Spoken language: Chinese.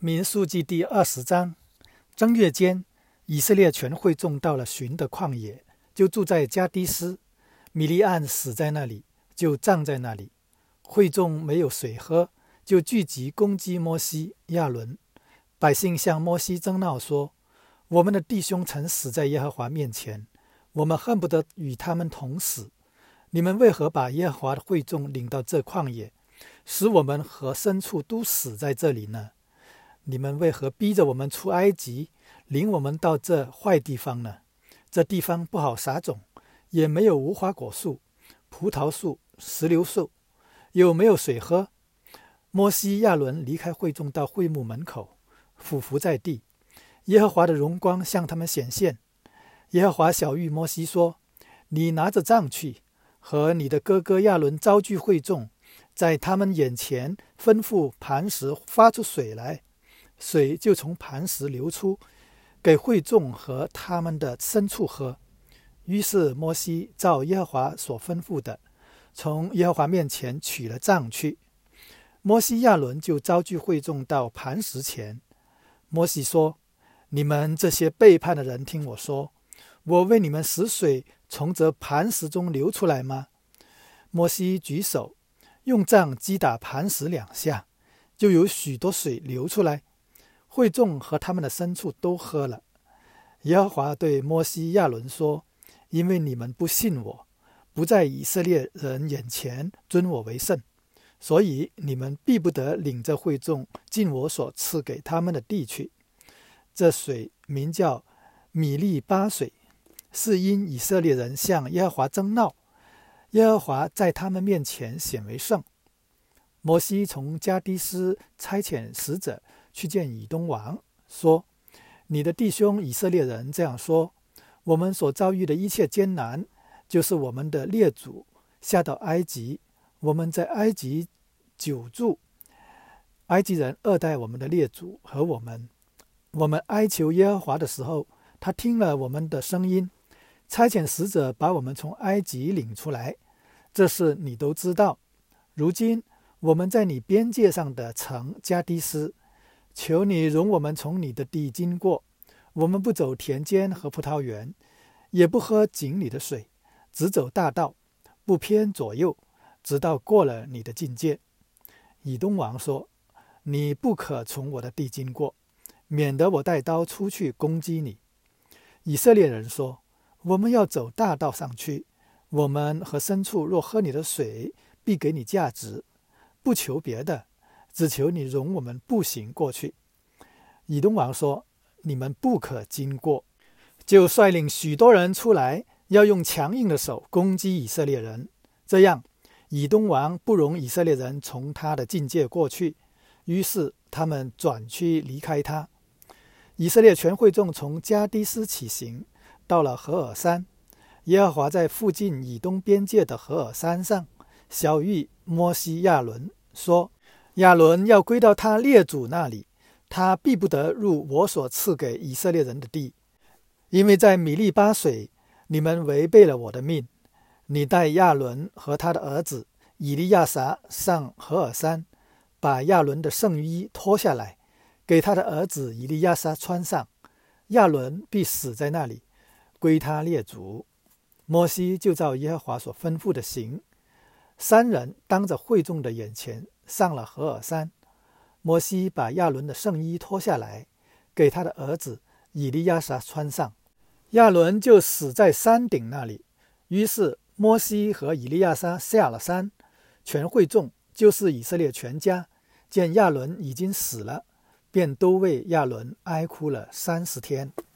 民数记第20章，正月间，以色列全会众到了寻的旷野，就住在加低斯。米利暗死在那里，就葬在那里。会众没有水喝，就聚集攻击摩西、亚伦。百姓向摩西争闹说：我们的弟兄曾死在耶和华面前，我们恨不得与他们同死。你们为何把耶和华的会众领到这旷野，使我们和牲畜都死在这里呢？你们为何逼着我们出埃及，领我们到这坏地方呢？这地方不好撒种，也没有无花果树、葡萄树、石榴树，又没有水喝。摩西、亚伦离开会众到会幕门口，俯伏在地。耶和华的荣光向他们显现。耶和华晓谕摩西说：你拿着杖去，和你的哥哥亚伦招聚会众，在他们眼前吩咐磐石发出水来，水就从磐石流出，给会众和他们的牲畜喝。于是摩西照耶和华所吩咐的，从耶和华面前取了杖去。摩西亚伦就招聚会众到磐石前。摩西说：你们这些背叛的人，听我说，我为你们使水从这磐石中流出来吗？摩西举手，用杖击打磐石2下，就有许多水流出来，会众和他们的牲畜都喝了。耶和华对摩西亚伦说：因为你们不信我，不在以色列人眼前尊我为圣，所以你们必不得领着会众进我所赐给他们的地去。这水名叫米利巴水，是因以色列人向耶和华争闹，耶和华在他们面前显为圣。摩西从加低斯差遣使者去见以东王，说：你的弟兄以色列人这样说，我们所遭遇的一切艰难，就是我们的列祖下到埃及，我们在埃及久住，埃及人恶待我们的列祖和我们。我们哀求耶和华的时候，他听了我们的声音，差遣使者把我们从埃及领出来，这事你都知道。如今我们在你边界上的城加低斯，求你容我们从你的地经过，我们不走田间和葡萄园，也不喝井里的水，只走大道，不偏左右，直到过了你的境界。以东王说：你不可从我的地经过，免得我带刀出去攻击你。以色列人说：我们要走大道上去，我们和牲畜若喝你的水，必给你价值，不求别的，只求你容我们步行过去。以东王说：你们不可经过，就率领许多人出来，要用强硬的手攻击以色列人。这样，以东王不容以色列人从他的境界过去，于是他们转去离开他。以色列全会众从加低斯起行，到了何珥山。耶和华在附近以东边界的何珥山上晓谕摩西亚伦说：亚伦要归到他列祖那里，他必不得入我所赐给以色列人的地，因为在米利巴水你们违背了我的命。你带亚伦和他的儿子以利亚撒上何珥山，把亚伦的圣衣脱下来，给他的儿子以利亚撒穿上，亚伦必死在那里，归他列祖。摩西就照耶和华所吩咐的行。3人当着会众的眼前上了何珥山。摩西把亚伦的圣衣脱下来，给他的儿子以利亚撒穿上，亚伦就死在山顶那里。于是摩西和以利亚撒下了山，全会众，就是以色列全家，见亚伦已经死了，便都为亚伦哀哭了30天。